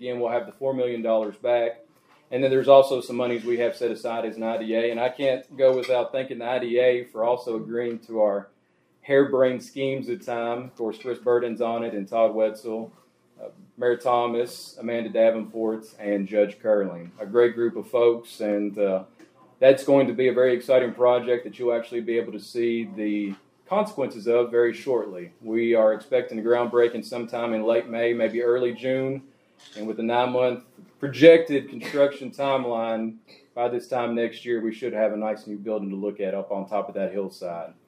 again, we'll have the $4 million back. And then there's also some monies we have set aside as an IDA. And I can't go without thanking the IDA for also agreeing to our harebrained schemes at time. Of course, Chris Burden's on it and Todd Wetzel, Mayor Thomas, Amanda Davenport, and Judge Curling. A great group of folks, and that's going to be a very exciting project that you'll actually be able to see the consequences of very shortly. We are expecting the groundbreaking sometime in late May, maybe early June, and with a 9-month projected construction timeline, by this time next year, we should have a nice new building to look at up on top of that hillside.